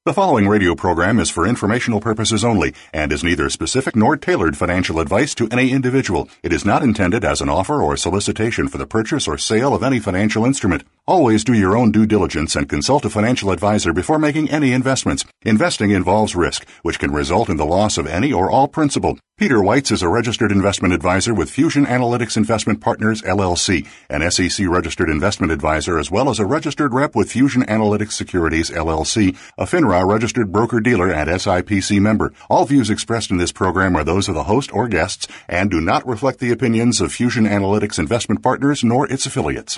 The following radio program is for informational purposes only and is neither specific nor tailored financial advice to any individual. It is not intended as an offer or solicitation for the purchase or sale of any financial instrument. Always do your own due diligence and consult a financial advisor before making any investments. Investing involves risk, which can result in the loss of any or all principal. Peter Weitz is a registered investment advisor with Fusion Analytics Investment Partners, LLC, an SEC-registered investment advisor, as well as a registered rep with Fusion Analytics Securities, LLC, a FINRA registered broker-dealer and SIPC member. All views expressed in this program are those of the host or guests and do not reflect the opinions of Fusion Analytics Investment Partners nor its affiliates.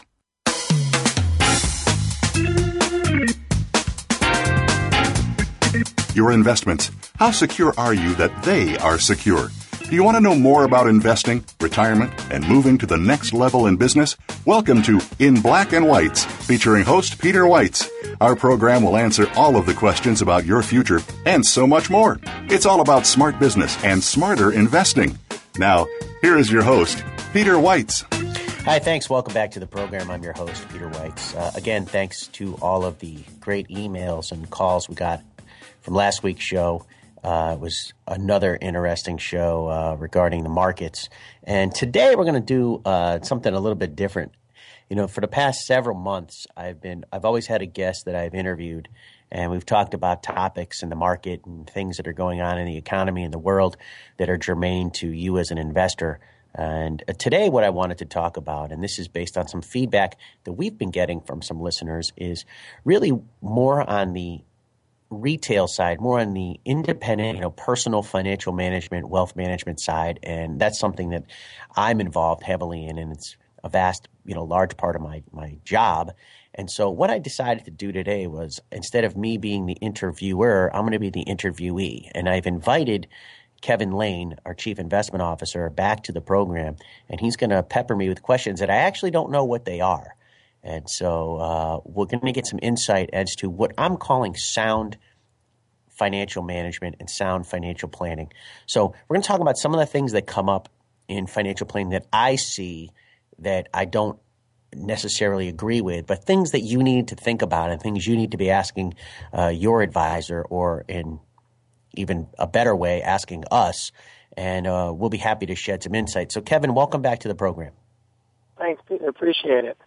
Your investments. How secure are you that they are secure? Do you want to know more about investing, retirement, and moving to the next level in business? Welcome to In Black and Whites, featuring host Peter Weitz. Our program will answer all of the questions about your future and so much more. It's all about smart business and smarter investing. Now, here is your host, Peter Weitz. Hi, thanks. Welcome back to the program. I'm your host, Peter Weitz. Again, thanks to all of the great emails and calls we got from last week's show. It was another interesting show regarding the markets. And today we're going to do something a little bit different. You know, for the past several months, I've always had a guest that I've interviewed, and we've talked about topics in the market and things that are going on in the economy and the world that are germane to you as an investor. And today what I wanted to talk about, and this is based on some feedback that we've been getting from some listeners, is really more on the retail side, more on the independent, personal financial management, wealth management side. And that's something that I'm involved heavily in, and it's a vast, large part of my job. And so what I decided to do today was, instead of me being the interviewer, I'm going to be the interviewee. And I've invited Kevin Lane, our Chief Investment Officer, back to the program, and he's going to pepper me with questions that I actually don't know what they are. And so we're going to get some insight as to what I'm calling sound financial management and sound financial planning. So we're going to talk about some of the things that come up in financial planning that I see that I don't necessarily agree with, but things that you need to think about and things you need to be asking your advisor, or in even a better way, asking us. And we'll be happy to shed some insight. So Kevin, welcome back to the program. Thanks, Peter. Appreciate it.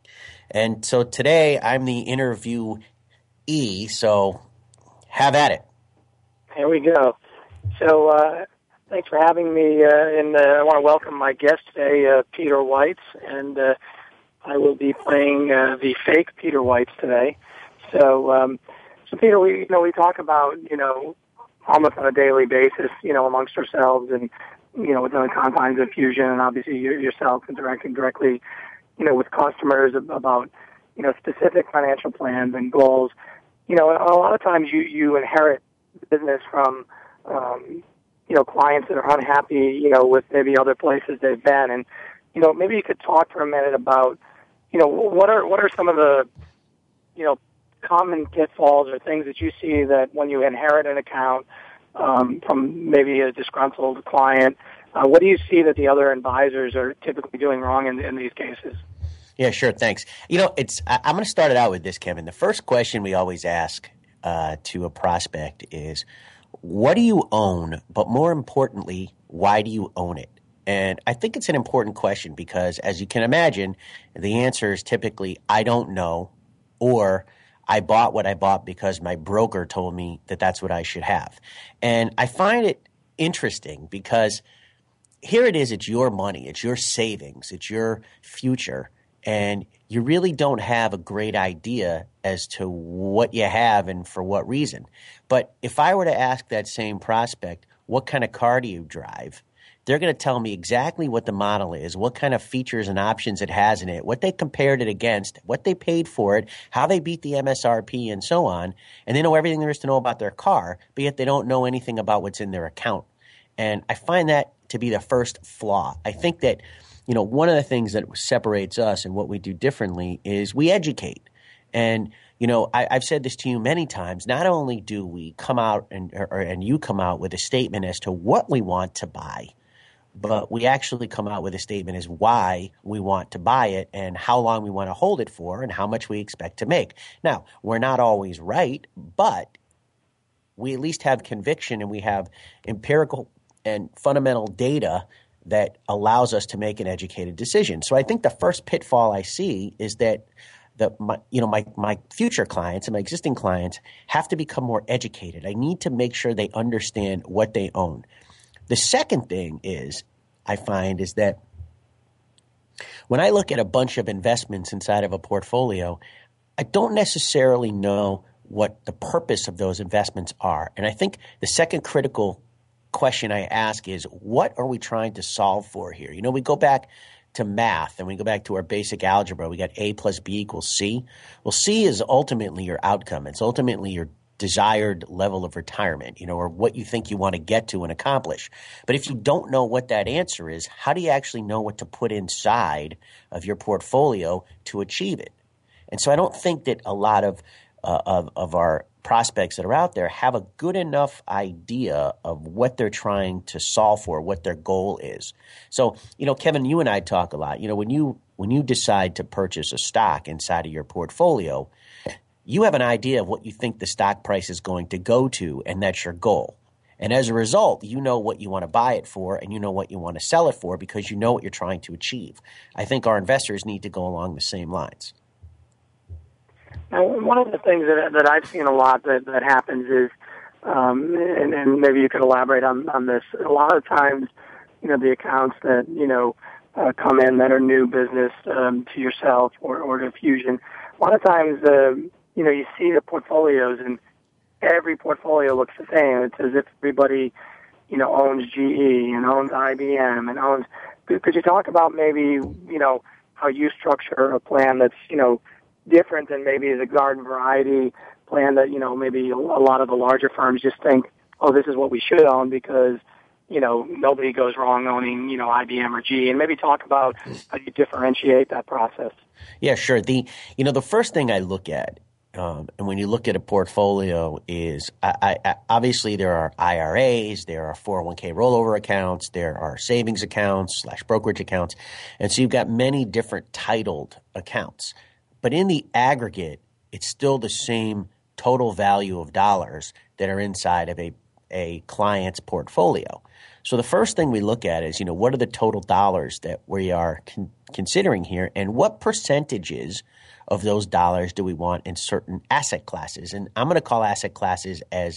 And so today I'm the interviewee, so have at it. Here we go. So thanks for having me, and I want to welcome my guest today, Peter Weitz, and I will be playing the fake Peter Weitz today. So Peter, we talk about, almost on a daily basis, amongst ourselves and, within the confines of Fusion, and obviously yourself interacting directly with customers about, specific financial plans and goals. A lot of times you inherit business from, clients that are unhappy, with maybe other places they've been. And, maybe you could talk for a minute about, what are some of the, common pitfalls or things that you see that when you inherit an account from maybe a disgruntled client, what do you see that the other advisors are typically doing wrong in these cases? Yeah, sure. Thanks. I'm going to start it out with this, Kevin. The first question we always ask to a prospect is, what do you own? But more importantly, why do you own it? And I think it's an important question because, as you can imagine, the answer is typically, I don't know, or I bought what I bought because my broker told me that that's what I should have. And I find it interesting because here it is, it's your money, it's your savings, it's your future, and you really don't have a great idea as to what you have and for what reason. But if I were to ask that same prospect, what kind of car do you drive? They're going to tell me exactly what the model is, what kind of features and options it has in it, what they compared it against, what they paid for it, how they beat the MSRP, and so on. And they know everything there is to know about their car, but yet they don't know anything about what's in their account. And I find that to be the first flaw. I think that, one of the things that separates us and what we do differently is we educate. And, I've said this to you many times. Not only do we come out and you come out with a statement as to what we want to buy, but we actually come out with a statement as why we want to buy it and how long we want to hold it for and how much we expect to make. Now, we're not always right, but we at least have conviction and we have empirical and fundamental data that allows us to make an educated decision. So I think the first pitfall I see is that my future clients and my existing clients have to become more educated. I need to make sure they understand what they own. The second thing I find is that when I look at a bunch of investments inside of a portfolio, I don't necessarily know what the purpose of those investments are. And I think the second critical question I ask is, what are we trying to solve for here? We go back to math and we go back to our basic algebra. We got A plus B equals C. Well, C is ultimately your outcome. It's ultimately your desired level of retirement, or what you think you want to get to and accomplish. But if you don't know what that answer is, how do you actually know what to put inside of your portfolio to achieve it? And so I don't think that a lot of our prospects that are out there have a good enough idea of what they're trying to solve for, what their goal is. So, Kevin, you and I talk a lot. When you decide to purchase a stock inside of your portfolio, you have an idea of what you think the stock price is going to go to, and that's your goal. And as a result, you know what you want to buy it for and you know what you want to sell it for because you know what you're trying to achieve. I think our investors need to go along the same lines. Now, one of the things that I've seen a lot that happens is, and maybe you could elaborate on this, a lot of times, the accounts that, come in that are new business to yourself or to Fusion, a lot of times, you see the portfolios and every portfolio looks the same. It's as if everybody, owns GE and owns IBM and owns. Could you talk about maybe, how you structure a plan that's, different than maybe the garden variety plan that, maybe a lot of the larger firms just think, oh, this is what we should own because, nobody goes wrong owning, IBM or GE, and maybe talk about how you differentiate that process. Yeah, sure. The first thing I look at, and when you look at a portfolio is I obviously there are IRAs, there are 401k rollover accounts, there are savings accounts / brokerage accounts. And so you've got many different titled accounts. But in the aggregate, it's still the same total value of dollars that are inside of a client's portfolio. So the first thing we look at is, what are the total dollars that we are considering here, and what percentages of those dollars do we want in certain asset classes? And I'm going to call asset classes as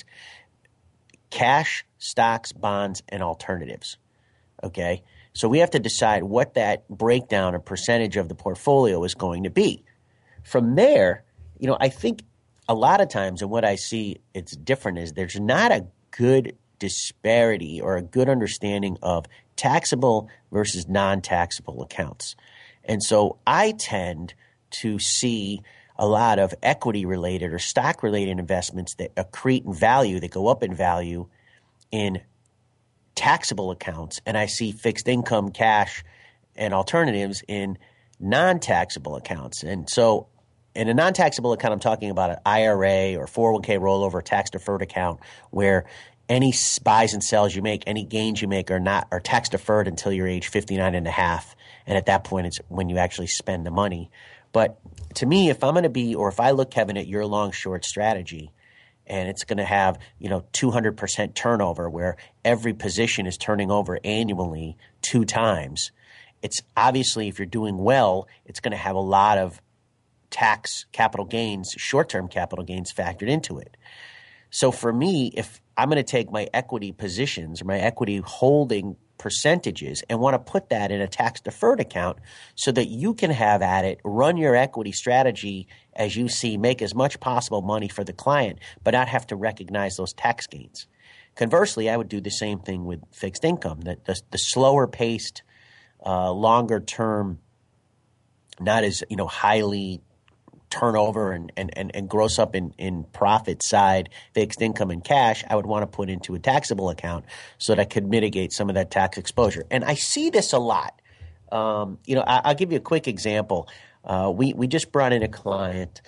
cash, stocks, bonds, and alternatives. Okay? So we have to decide what that breakdown or percentage of the portfolio is going to be. From there, I think a lot of times, and what I see it's different is there's not a good disparity or a good understanding of taxable versus non-taxable accounts. And so I tend to see a lot of equity-related or stock-related investments that accrete in value, that go up in value in taxable accounts, and I see fixed income, cash, and alternatives in non-taxable accounts. And so in a non-taxable account, I'm talking about an IRA or 401k rollover tax-deferred account where any buys and sells you make, any gains you make are tax-deferred until you're age 59 and a half. And at that point, it's when you actually spend the money. But to me, if I look, Kevin, at your long-short strategy, and it's going to have, 200% turnover where every position is turning over annually 2 times, it's obviously, if you're doing well, it's going to have a lot of tax capital gains, short-term capital gains factored into it. So for me, if I'm going to take my equity positions or my equity holding percentages and want to put that in a tax-deferred account so that you can have at it, run your equity strategy as you see, make as much possible money for the client, but not have to recognize those tax gains. Conversely, I would do the same thing with fixed income, that the slower-paced, longer-term, not as highly turnover and gross up in profit side fixed income and cash, I would want to put into a taxable account so that I could mitigate some of that tax exposure. And I see this a lot. I'll give you a quick example. We just brought in a client,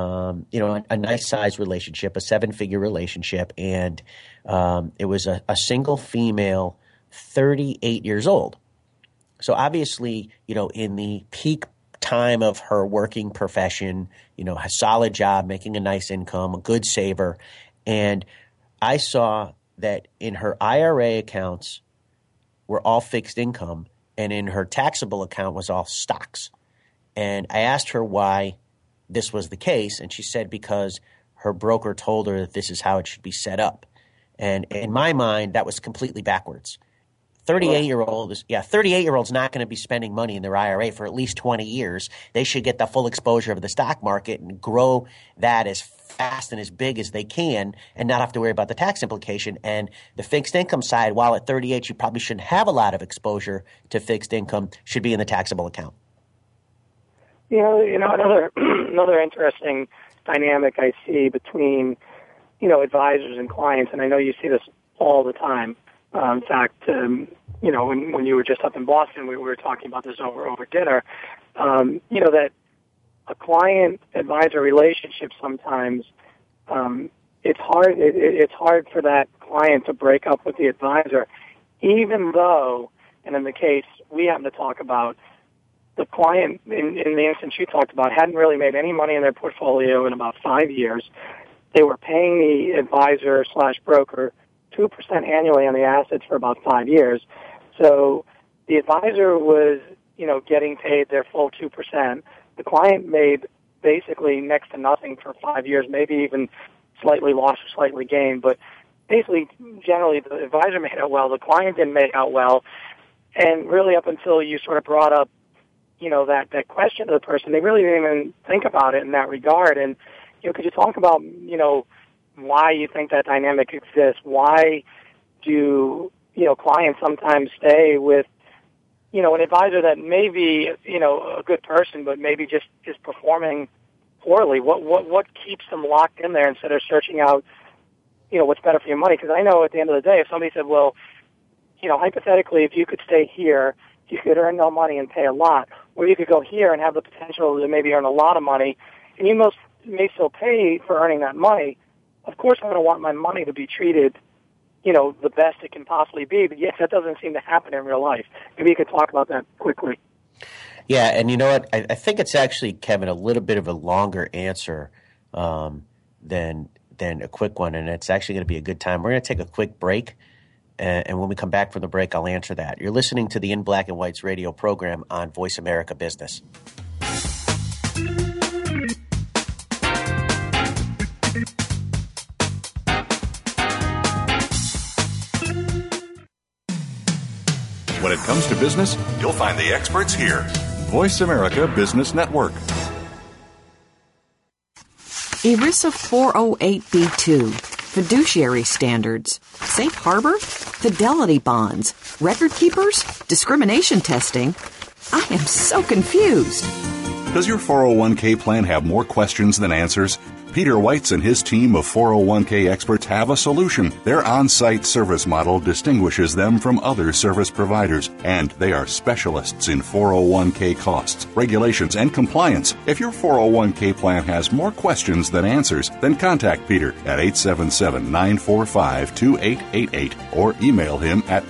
a nice size relationship, a 7-figure relationship, and it was a single female, 38 years old. So obviously, in the peak time of her working profession, a solid job, making a nice income, a good saver. And I saw that in her IRA accounts were all fixed income, and in her taxable account was all stocks. And I asked her why this was the case, and she said because her broker told her that this is how it should be set up. And in my mind, that was completely backwards. 38-year-old's not going to be spending money in their IRA for at least 20 years. They should get the full exposure of the stock market and grow that as fast and as big as they can and not have to worry about the tax implication. And the fixed income side, while at 38 you probably shouldn't have a lot of exposure to fixed income, should be in the taxable account. Another interesting dynamic I see between, advisors and clients, and I know you see this all the time. In fact, when you were just up in Boston, we were talking about this over dinner. That a client-advisor relationship sometimes it's hard. It's hard for that client to break up with the advisor, even though, and in the case we happen to talk about, the client in the instance you talked about hadn't really made any money in their portfolio in about 5 years. They were paying the advisor/broker 2% annually on the assets for about 5 years. So the advisor was, getting paid their full 2%. The client made basically next to nothing for 5 years, maybe even slightly lost or slightly gained. But basically, generally, the advisor made out well. The client didn't make out well. And really up until you sort of brought up, that question to the person, they really didn't even think about it in that regard. And, could you talk about, why you think that dynamic exists? Why do, clients sometimes stay with, an advisor that may be, a good person, but maybe just is performing poorly? What keeps them locked in there instead of searching out, what's better for your money? Because I know at the end of the day, if somebody said, well, hypothetically, if you could stay here, you could earn no money and pay a lot, or you could go here and have the potential to maybe earn a lot of money, and you may still pay for earning that money. Of course, I'm going to want my money to be treated, the best it can possibly be. But yes, that doesn't seem to happen in real life. Maybe you could talk about that quickly. Yeah, and you know what? I think it's actually, Kevin, a little bit of a longer answer than a quick one, and it's actually going to be a good time. We're going to take a quick break, and when we come back from the break, I'll answer that. You're listening to the In Black and White's radio program on Voice America Business. When it comes to business, you'll find the experts here. Voice America Business Network. ERISA 408B2, fiduciary standards, safe harbor, fidelity bonds, record keepers, discrimination testing. I am so confused. Does your 401k plan have more questions than answers? Peter Weitz and his team of 401k experts have a solution. Their on-site service model distinguishes them from other service providers, and they are specialists in 401k costs, regulations, and compliance. If your 401k plan has more questions than answers, then contact Peter at 877-945-2888 or email him at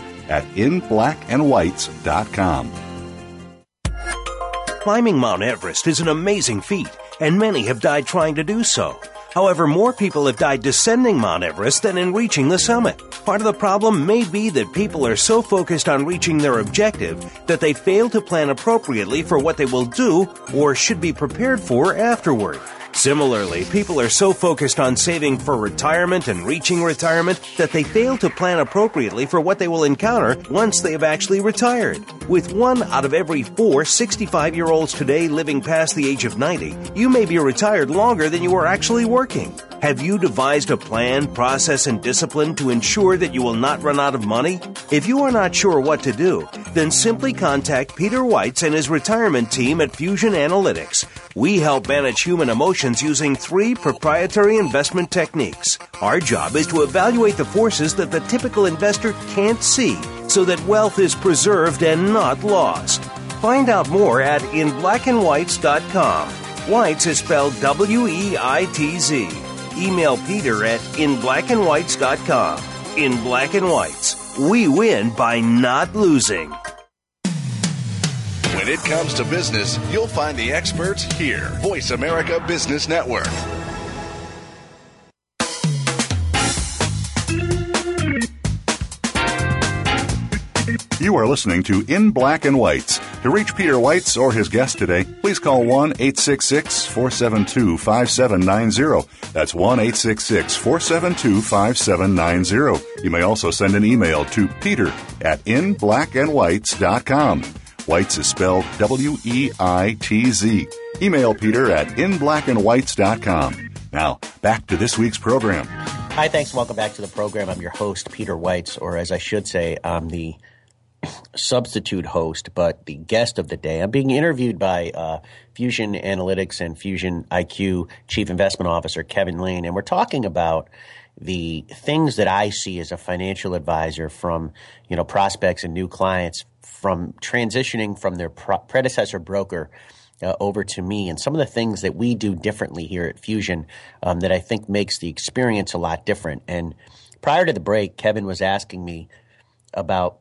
peter@inblackandwhites.com. Climbing Mount Everest is an amazing feat, and many have died trying to do so. However, more people have died descending Mount Everest than in reaching the summit. Part of the problem may be that people are so focused on reaching their objective that they fail to plan appropriately for what they will do or should be prepared for afterward. Similarly, people are so focused on saving for retirement and reaching retirement that they fail to plan appropriately for what they will encounter once they have actually retired. With 1 out of every 4 65-year-olds today living past the age of 90, you may be retired longer than you are actually working. Have you devised a plan, process, and discipline to ensure that you will not run out of money? If you are not sure what to do, then simply contact Peter Weitz and his retirement team at Fusion Analytics. We help manage human emotions using 3 proprietary investment techniques. Our job is to evaluate the forces that the typical investor can't see so that wealth is preserved and not lost. Find out more at inblackandwhites.com. Whites is spelled W-E-I-T-Z. Email Peter at inblackandwhites.com. In Black and Whites, we win by not losing. When it comes to business, you'll find the experts here. Voice America Business Network. You are listening to In Black and Whites. To reach Peter Whites or his guest today, please call 1-866-472-5790. That's 1-866-472-5790. You may also send an email to peter@inblackandwhites.com. Whites is spelled W-E-I-T-Z. Email Peter at inblackandwhites.com. Now, back to this week's program. Hi, thanks. Welcome back to the program. I'm your host, Peter Whites, or as I should say, I'm the substitute host, but the guest of the day. I'm being interviewed by Fusion Analytics and Fusion IQ Chief Investment Officer Kevin Lane, and we're talking about the things that I see as a financial advisor from, prospects and new clients from transitioning from their predecessor broker over to me, and some of the things that we do differently here at Fusion that I think makes the experience a lot different. And prior to the break, Kevin was asking me about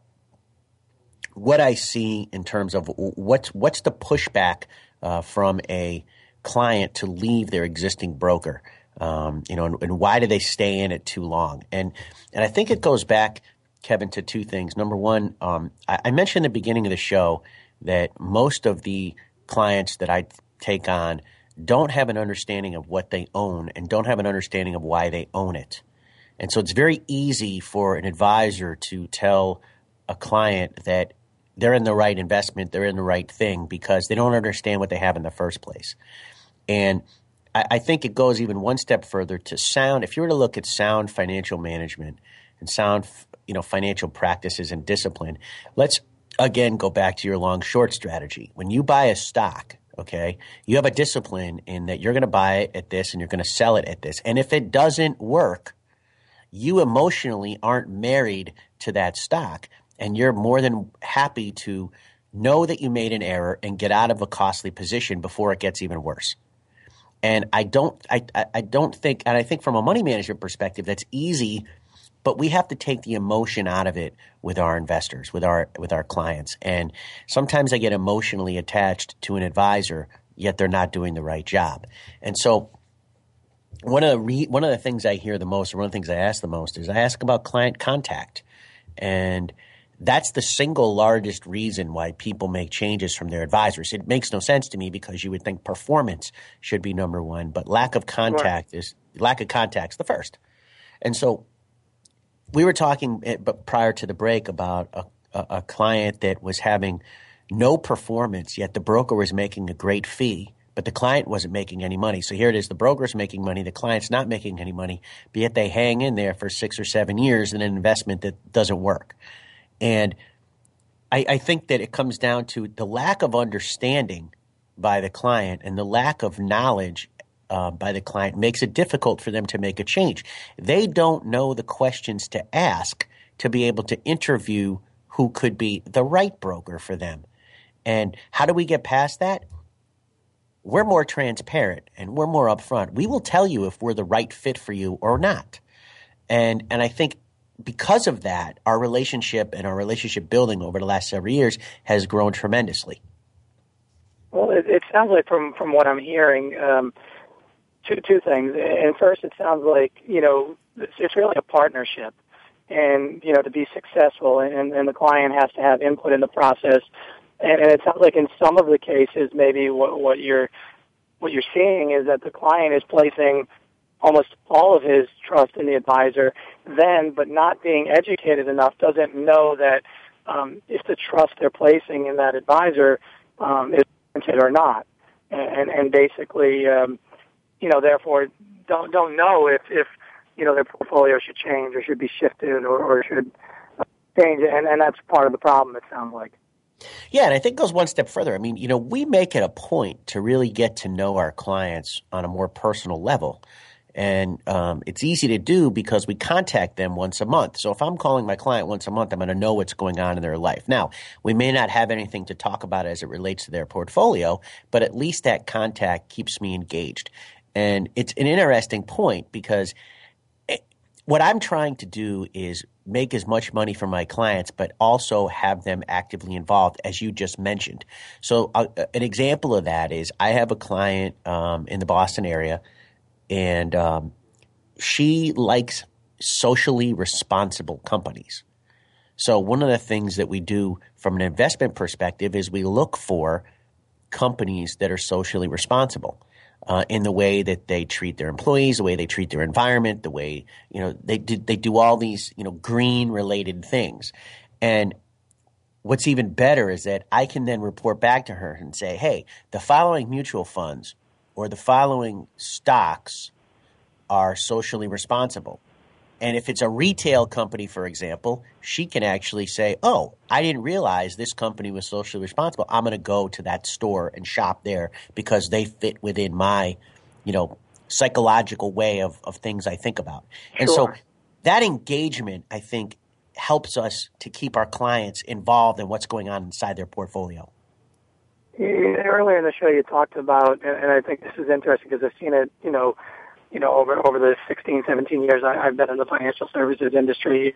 what I see in terms of what's the pushback from a client to leave their existing broker, and why do they stay in it too long? And I think it goes back, Kevin, to two things. Number one, I mentioned at the beginning of the show that most of the clients that I take on don't have an understanding of what they own and don't have an understanding of why they own it. And so it's very easy for an advisor to tell a client that they're in the right investment, they're in the right thing, because they don't understand what they have in the first place. And I think it goes even one step further to sound. If you were to look at sound financial management and sound, financial practices and discipline, let's again go back to your long-short strategy. When you buy a stock, okay, you have a discipline in that you're going to buy it at this and you're going to sell it at this. And if it doesn't work, you emotionally aren't married to that stock. And you're more than happy to know that you made an error and get out of a costly position before it gets even worse. And I don't think, and I think from a money management perspective, that's easy, but we have to take the emotion out of it with our investors, with our clients. And sometimes they get emotionally attached to an advisor, yet they're not doing the right job. And so one of the things I hear the most, or one of the things I ask the most, is I ask about client contact. And that's the single largest reason why people make changes from their advisors. It makes no sense to me because you would think performance should be number one, but lack of contact is the first. And so we were talking prior to the break about a client that was having no performance, yet the broker was making a great fee, but the client wasn't making any money. So here it is, the broker's making money, the client's not making any money, but yet they hang in there for 6 or 7 years in an investment that doesn't work. And I think that it comes down to the lack of understanding by the client and the lack of knowledge by the client makes it difficult for them to make a change. They don't know the questions to ask to be able to interview who could be the right broker for them. And how do we get past that? We're more transparent and we're more upfront. We will tell you if we're the right fit for you or not. And I think because of that, our relationship and our relationship building over the last several years has grown tremendously. Well, it sounds like from what I'm hearing, two things. And first, it sounds like, it's really a partnership. And, to be successful, and the client has to have input in the process. And it sounds like in some of the cases, maybe what you're seeing is that the client is placing almost all of his trust in the advisor, but not being educated enough, doesn't know that if the trust they're placing in that advisor is warranted or not, and basically, therefore don't know if their portfolio should change or should be shifted or should change, and that's part of the problem. It sounds like. Yeah, and I think it goes one step further. I mean, we make it a point to really get to know our clients on a more personal level. And it's easy to do because we contact them once a month. So if I'm calling my client once a month, I'm going to know what's going on in their life. Now, we may not have anything to talk about as it relates to their portfolio, but at least that contact keeps me engaged. And it's an interesting point because what I'm trying to do is make as much money for my clients, but also have them actively involved, as you just mentioned. So an example of that is I have a client in the Boston area, and she likes socially responsible companies. So one of the things that we do from an investment perspective is we look for companies that are socially responsible in the way that they treat their employees, the way they treat their environment, the way, they do all these, green related things. And what's even better is that I can then report back to her and say, hey, the following mutual funds or the following stocks are socially responsible. And if it's a retail company, for example, she can actually say, oh, I didn't realize this company was socially responsible. I'm going to go to that store and shop there because they fit within my, psychological way of things I think about. Sure. And so that engagement, I think, helps us to keep our clients involved in what's going on inside their portfolio. Earlier in the show, you talked about, and I think this is interesting because I've seen it, over the 16, 17 years I've been in the financial services industry,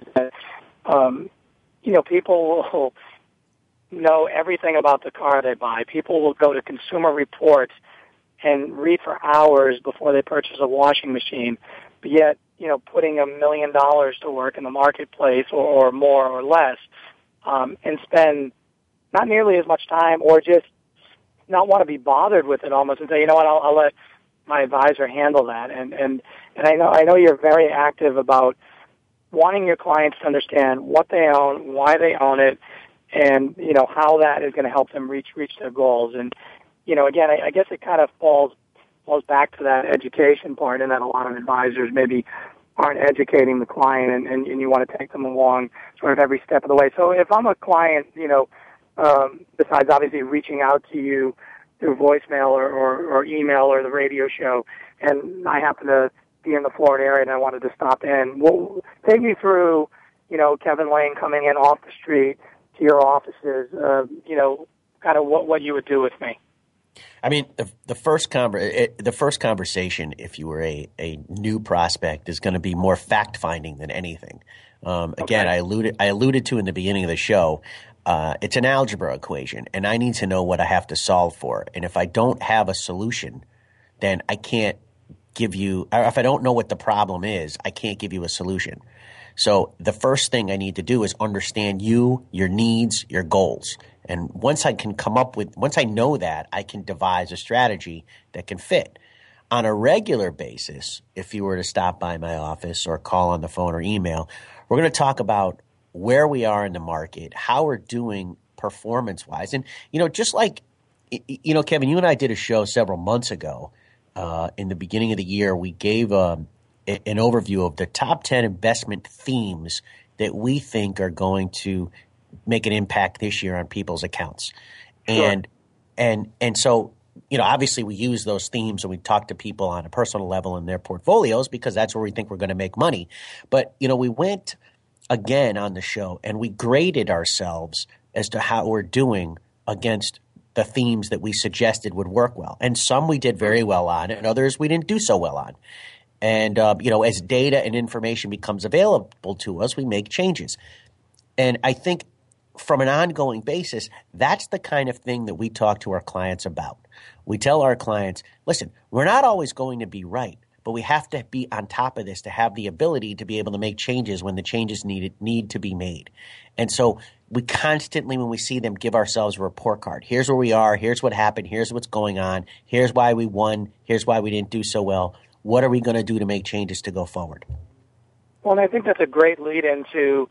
people will know everything about the car they buy. People will go to Consumer Reports and read for hours before they purchase a washing machine, but yet, putting $1 million to work in the marketplace or more or less, and spend not nearly as much time or just not want to be bothered with it almost and say, you know what, I'll let my advisor handle that. And I know you're very active about wanting your clients to understand what they own, why they own it, and, how that is going to help them reach their goals. And, again, I guess it kind of falls back to that education part, and that a lot of advisors maybe aren't educating the client, and you want to take them along sort of every step of the way. So if I'm a client, besides obviously reaching out to you through voicemail or email or the radio show, and I happen to be in the Florida area and I wanted to stop in, well, take me through, Kevin Lane coming in off the street to your offices, kind of what you would do with me. I mean, the first conversation, if you were a new prospect, is going to be more fact finding than anything. Again, I alluded to in the beginning of the show. It's an algebra equation, and I need to know what I have to solve for. And if I don't have a solution, then I can't give you. If I don't know what the problem is, I can't give you a solution. So the first thing I need to do is understand you, your needs, your goals. And once I know that, I can devise a strategy that can fit. On a regular basis, if you were to stop by my office or call on the phone or email, we're going to talk about where we are in the market, how we're doing performance-wise. And, just like, Kevin, you and I did a show several months ago. In the beginning of the year, we gave an overview of the top 10 investment themes that we think are going to make an impact this year on people's accounts. Sure. And so, obviously we use those themes and we talk to people on a personal level in their portfolios because that's where we think we're going to make money. But, we went again on the show and we graded ourselves as to how we're doing against the themes that we suggested would work well. And some we did very well on and others we didn't do so well on. And, as data and information becomes available to us, we make changes. And I think from an ongoing basis, that's the kind of thing that we talk to our clients about. We tell our clients, listen, we're not always going to be right, but we have to be on top of this to have the ability to be able to make changes when the changes need to be made. And so we constantly, when we see them, give ourselves a report card. Here's where we are. Here's what happened. Here's what's going on. Here's why we won. Here's why we didn't do so well. What are we going to do to make changes to go forward? Well, and I think that's a great lead into,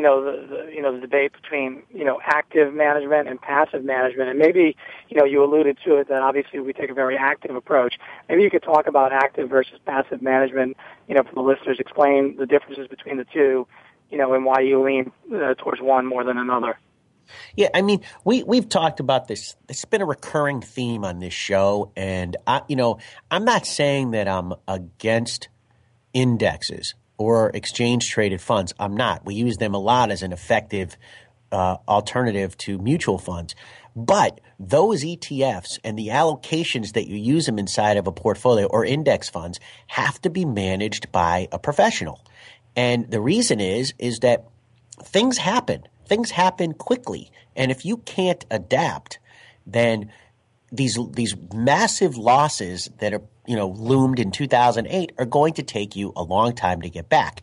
the debate between, active management and passive management. And maybe, you alluded to it that obviously we take a very active approach. Maybe you could talk about active versus passive management, for the listeners, explain the differences between the two, and why you lean towards one more than another. Yeah, I mean, we've talked about this. It's been a recurring theme on this show. And, I'm not saying that I'm against indexes or exchange-traded funds. I'm not. We use them a lot as an effective alternative to mutual funds. But those ETFs and the allocations that you use them inside of a portfolio or index funds have to be managed by a professional. And the reason is that things happen. Things happen quickly. And if you can't adapt, then these massive losses that are loomed in 2008 are going to take you a long time to get back.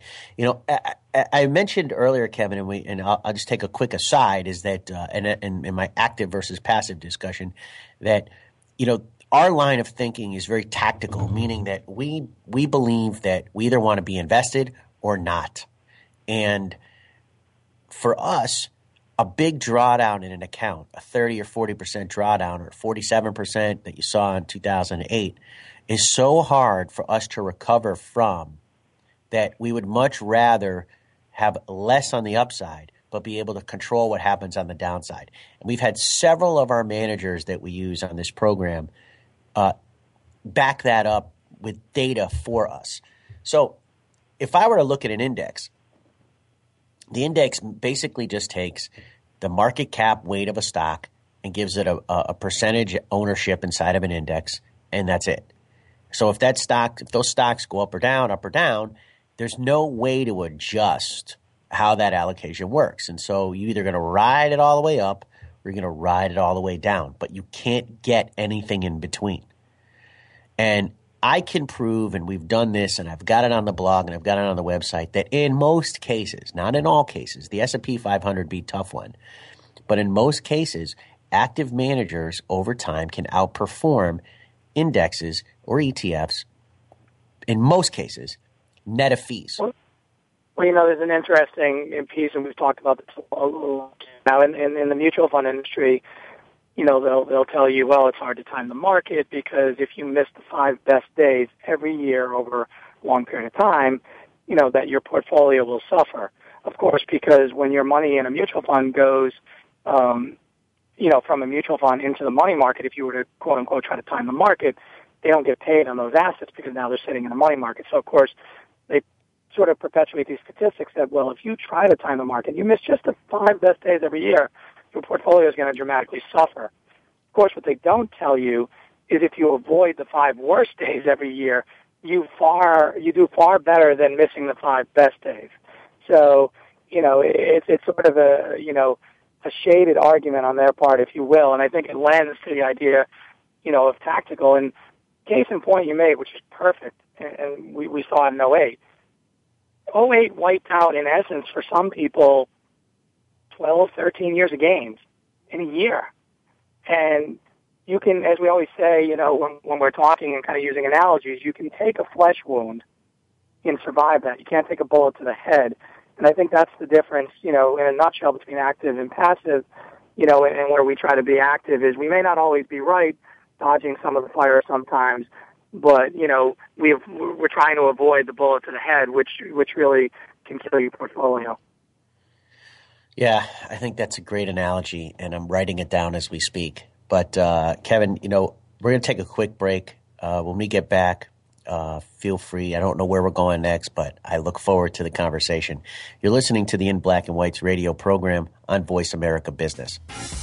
I mentioned earlier, Kevin, and I'll just take a quick aside, is that in my active versus passive discussion, that our line of thinking is very tactical, meaning that we believe that we either want to be invested or not. And for us, a big drawdown in an account, a 30 or 40% drawdown, or 47% that you saw in 2008, is so hard for us to recover from that we would much rather have less on the upside but be able to control what happens on the downside. And we've had several of our managers that we use on this program back that up with data for us. So if I were to look at an index, the index basically just takes the market cap weight of a stock and gives it a percentage ownership inside of an index, and that's it. So if those stocks go up or down, there's no way to adjust how that allocation works. And so you're either going to ride it all the way up or you're going to ride it all the way down, but you can't get anything in between. And I can prove, and we've done this, and I've got it on the blog and I've got it on the website, that in most cases, not in all cases, the S&P 500 be a tough one, but in most cases, active managers over time can outperform indexes or ETFs, in most cases, net of fees. Well, there's an interesting piece, and we've talked about this a little now in the mutual fund industry. They'll tell you, well, it's hard to time the market because if you miss the 5 best days every year over a long period of time, that your portfolio will suffer. Of course, because when your money in a mutual fund goes, from a mutual fund into the money market, if you were to, quote unquote, try to time the market, they don't get paid on those assets because now they're sitting in the money market. So, of course, they sort of perpetuate these statistics that, well, if you try to time the market, you miss just the 5 best days every year, your portfolio is going to dramatically suffer. Of course, what they don't tell you is if you avoid the 5 worst days every year, you do far better than missing the 5 best days. So, it's sort of a shaded argument on their part, if you will, and I think it lends to the idea, of tactical. And case in point you made, which is perfect, and we saw it in 08. 08 wiped out, in essence, for some people, 12, 13 years of gains in a year. And you can, as we always say, when we're talking and kind of using analogies, you can take a flesh wound and survive that. You can't take a bullet to the head. And I think that's the difference, in a nutshell, between active and passive, and where we try to be active is we may not always be right, dodging some of the fire sometimes, but, we're trying to avoid the bullet to the head, which really can kill your portfolio. Yeah, I think that's a great analogy, and I'm writing it down as we speak. But, Kevin, we're going to take a quick break. When we get back, feel free. I don't know where we're going next, but I look forward to the conversation. You're listening to the In Black and White's radio program on Voice America Business.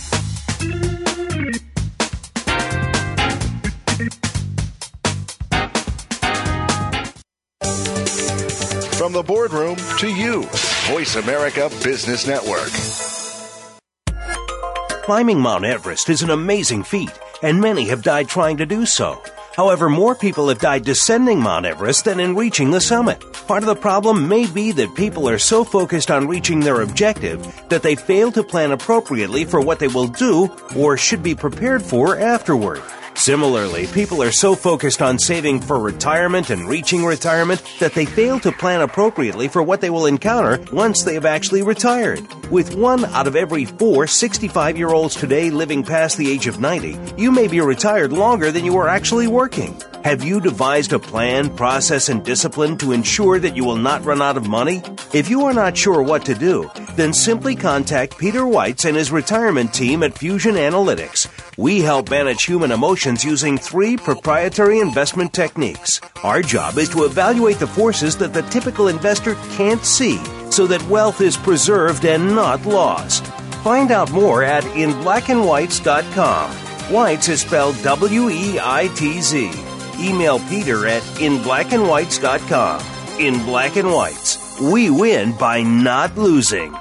From the boardroom to you, Voice America Business Network. Climbing Mount Everest is an amazing feat, and many have died trying to do so. However, more people have died descending Mount Everest than in reaching the summit. Part of the problem may be that people are so focused on reaching their objective that they fail to plan appropriately for what they will do or should be prepared for afterward. Similarly, people are so focused on saving for retirement and reaching retirement that they fail to plan appropriately for what they will encounter once they have actually retired. With 1 out of every 4 65-year-olds today living past the age of 90, you may be retired longer than you are actually working. Have you devised a plan, process, and discipline to ensure that you will not run out of money? If you are not sure what to do, then simply contact Peter Weitz and his retirement team at Fusion Analytics. We help manage human emotions using 3 proprietary investment techniques. Our job is to evaluate the forces that the typical investor can't see so that wealth is preserved and not lost. Find out more at inblackandwhites.com. Weitz is spelled W-E-I-T-Z. Email Peter at inblackandwhites.com. In Black and Whites, we win by not losing.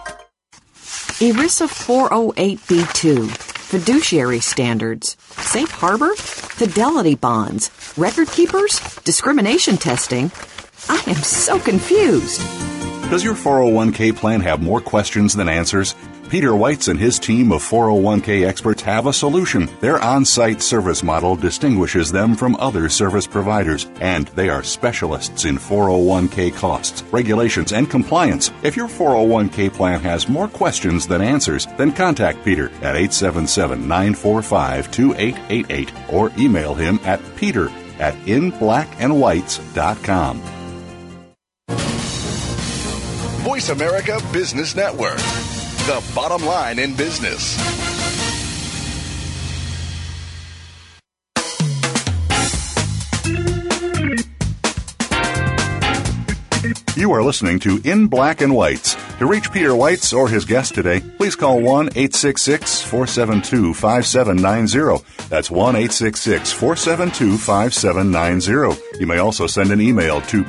ERISA 408B2, Fiduciary Standards, Safe Harbor, fidelity bonds, record keepers, discrimination testing. I am so confused. Does your 401k plan have more questions than answers? Peter Weitz and his team of 401k experts have a solution. Their on-site service model distinguishes them from other service providers, and they are specialists in 401k costs, regulations, and compliance. If your 401k plan has more questions than answers, then contact Peter at 877-945-2888 or email him at peter@inblackandwhites.com. Voice America Business Network, the bottom line in business. You are listening to In Black and Whites. To reach Peter Weitz or his guest today, please call 1-866-472-5790. That's 1-866-472-5790. You may also send an email to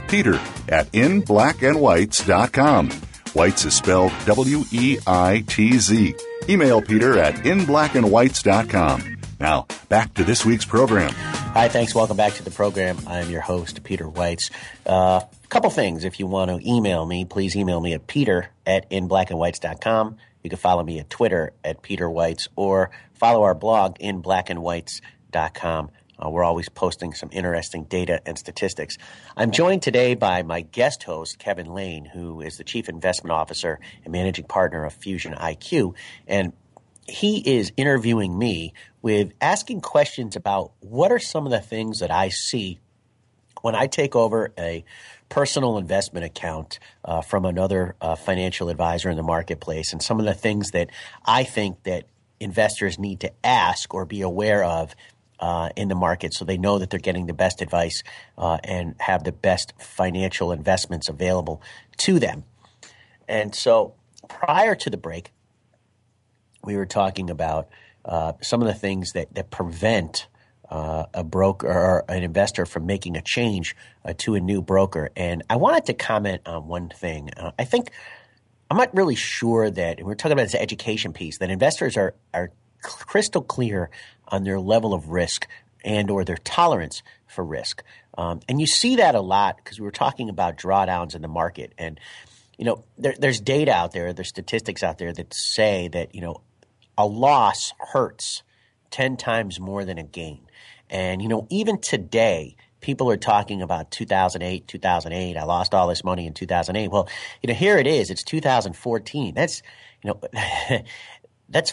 peter@inblackandwhites.com. Whites is spelled W-E-I-T-Z. Email Peter at inblackandwhites.com. Now, back to this week's program. Hi, thanks. Welcome back to the program. I'm your host, Peter Weitz. A couple things. If you want to email me, please email me at peter@inblackandwhites.com. You can follow me at Twitter at Peter Weitz or follow our blog, inblackandwhites.com. We're always posting some interesting data and statistics. I'm joined today by my guest host, Kevin Lane, who is the Chief Investment Officer and Managing Partner of Fusion IQ. And he is interviewing me with asking questions about what are some of the things that I see when I take over a personal investment account from another financial advisor in the marketplace, and some of the things that I think that investors need to ask or be aware of in the market so they know that they're getting the best advice and have the best financial investments available to them. And so prior to the break, we were talking about some of the things that prevent a broker or an investor from making a change to a new broker. And I wanted to comment on one thing. I think I'm not really sure that, and we're talking about this education piece, that investors are crystal clear on their level of risk and or their tolerance for risk. And you see that a lot because we were talking about drawdowns in the market. And, you know, there's data out there, there's statistics out there that say that, you know, a loss hurts 10 times more than a gain. And, you know, even today, people are talking about 2008, I lost all this money in 2008. Well, you know, here it is. It's 2014. That's, you know, that's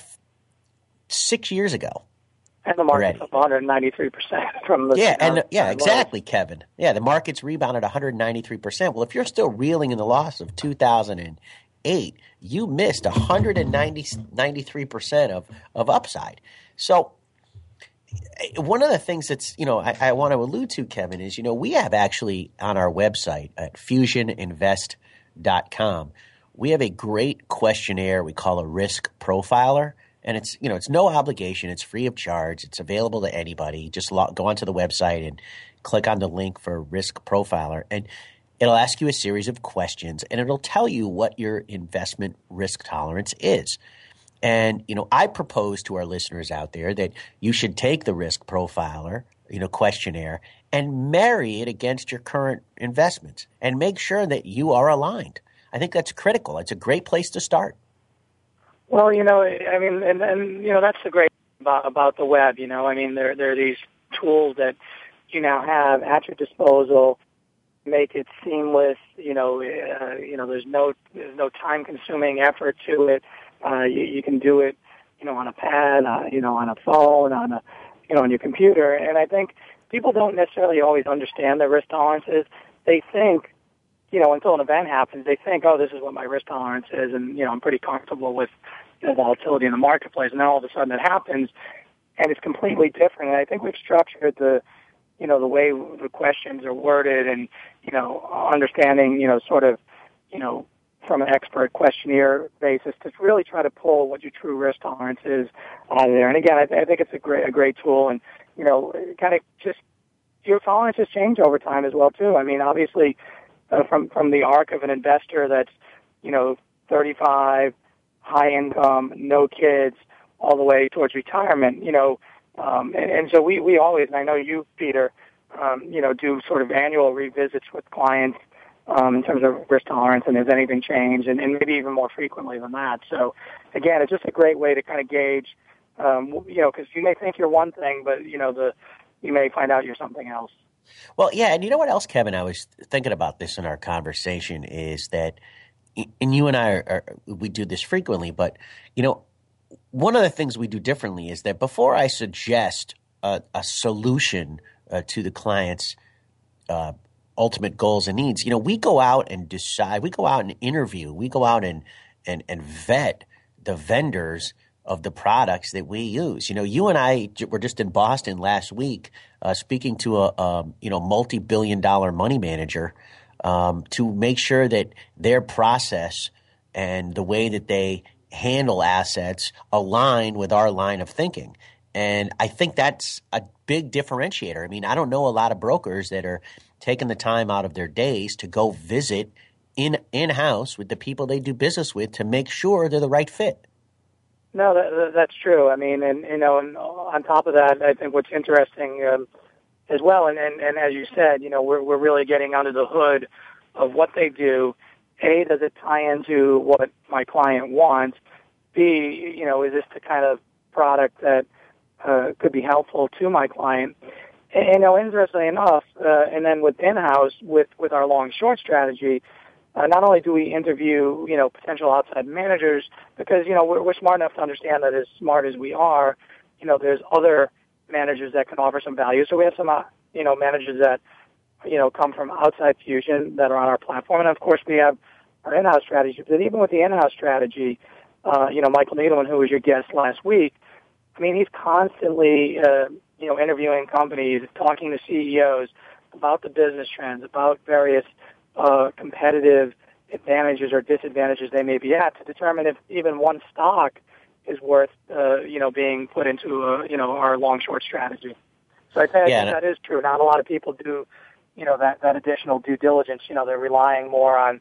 6 years ago. And the market's up 193% from the exactly, Kevin. Yeah, the market's rebounded 193%. Well, if you're still reeling in the loss of 2008, you missed 193% of upside. So one of the things that's, you know, I want to allude to, Kevin, is, you know, we have actually on our website at fusioninvest.com, we have a great questionnaire we call a risk profiler. And it's, you know, it's no obligation. It's free of charge. It's available to anybody. Just go onto the website and click on the link for Risk Profiler, and it'll ask you a series of questions, and it'll tell you what your investment risk tolerance is. And, you know, I propose to our listeners out there that you should take the Risk Profiler, you know, questionnaire and marry it against your current investments and make sure that you are aligned. I think that's critical. It's a great place to start. Well, you know, I mean, and you know, that's the great about the web. You know, I mean, there are these tools that you now have at your disposal, make it seamless. You know, there's no time-consuming effort to it. You can do it, you know, on a pad, you know, on a phone, on your computer. And I think people don't necessarily always understand their risk tolerances. They think, you know, until an event happens, they think, oh, this is what my risk tolerance is, and, you know, I'm pretty comfortable with the volatility in the marketplace. And then all of a sudden it happens, and it's completely different. And I think we've structured the way the questions are worded and, you know, understanding, you know, sort of, you know, from an expert questionnaire basis to really try to pull what your true risk tolerance is out of there. And again, I think it's a great tool, and, you know, kind of just your tolerances change over time as well, too. I mean, obviously, from the arc of an investor that's, you know, 35, high income, no kids, all the way towards retirement, you know, And so we always, and I know you, Peter, do sort of annual revisits with clients in terms of risk tolerance and has anything changed, and maybe even more frequently than that. So, again, it's just a great way to kind of gauge, because you may think you're one thing, but, you may find out you're something else. Well, yeah, and you know what else, Kevin? I was thinking about this in our conversation is that, and you and I we do this frequently, but, one of the things we do differently is that before I suggest a solution to the client's ultimate goals and needs, we go out and decide, we go out and interview, we go out and vet the vendors of the products that we use. You and I were just in Boston last week speaking to a multi-billion-dollar money manager to make sure that their process and the way that they handle assets align with our line of thinking. And I think that's a big differentiator. I mean, I don't know a lot of brokers that are taking the time out of their days to go visit in-house with the people they do business with to make sure they're the right fit. No, that's true. I mean, and on top of that, I think what's interesting as well, and as you said, we're really getting under the hood of what they do. A, does it tie into what my client wants? B, is this the kind of product that could be helpful to my client? And interestingly enough, and then with in-house, with our long-short strategy, not only do we interview, potential outside managers, because, we're smart enough to understand that as smart as we are, there's other managers that can offer some value. So we have some, managers that, come from outside Fusion that are on our platform. And, of course, we have our in-house strategy. But even with the in-house strategy, Michael Needleman, who was your guest last week, I mean, he's constantly, interviewing companies, talking to CEOs about the business trends, about various competitive advantages or disadvantages they may be at to determine if even one stock is worth, being put into, our long-short strategy. So I think that is true. Not a lot of people do, that additional due diligence. They're relying more on,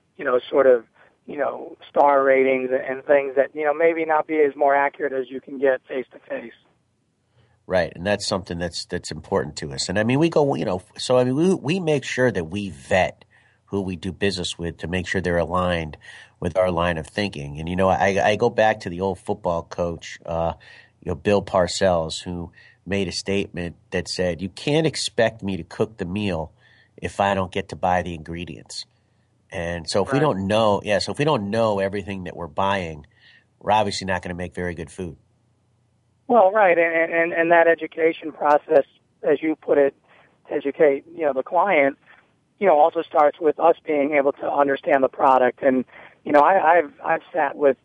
star ratings and things that, maybe not be as more accurate as you can get face-to-face. Right, and that's something that's important to us. And, I mean, we go, we make sure that we vet who we do business with to make sure they're aligned with our line of thinking. And, I go back to the old football coach, Bill Parcells, who made a statement that said, you can't expect me to cook the meal if I don't get to buy the ingredients. And so if we don't know, if we don't know everything that we're buying, we're obviously not going to make very good food. Well, right, and that education process, as you put it, to educate, the client, also starts with us being able to understand the product. And, I've sat with,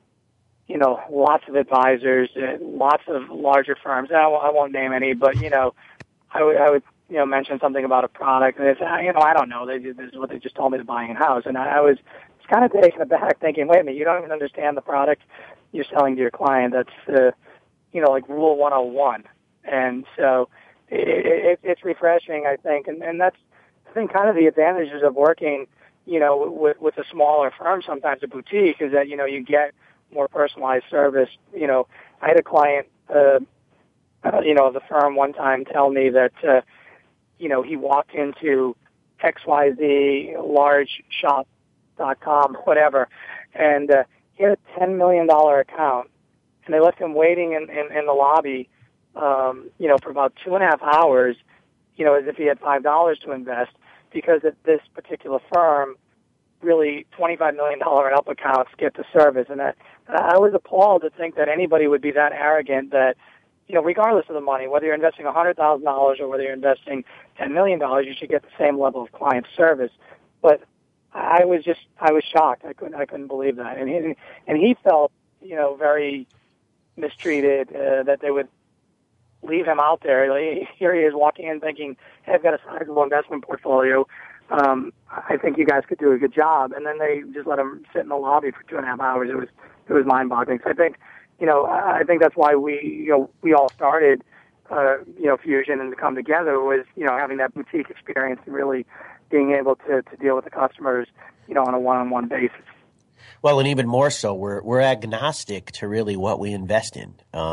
lots of advisors, lots of larger firms. I won't name any, but, I would mention something about a product, and it's, I don't know. This is what they just told me to buy in-house. And I was kind of taken aback thinking, wait a minute, you don't even understand the product you're selling to your client. That's, like Rule 101. And so it's refreshing, I think. And that's, I think, kind of the advantages of working, with a smaller firm, sometimes a boutique, is that, you get more personalized service. I had a client, of the firm one time tell me that, he walked into XYZ, largeshop.com, whatever, and he had a $10 million account. And they left him waiting in the lobby, for about 2.5 hours, as if he had $5 to invest, because at this particular firm, really $25 million and up accounts get the service. And I was appalled to think that anybody would be that arrogant that, regardless of the money, whether you're investing $100,000 or whether you're investing $10 million, you should get the same level of client service. But I was shocked. I couldn't believe that. And he felt, very mistreated, that they would leave him out there. Like, here he is walking in thinking, hey, I've got a sizable investment portfolio. I think you guys could do a good job. And then they just let him sit in the lobby for 2.5 hours. It was mind-boggling. So I think, I think that's why we all started, Fusion and to come together was, having that boutique experience and really being able to deal with the customers, on a one-on-one basis. Well, and even more so, we're agnostic to really what we invest in.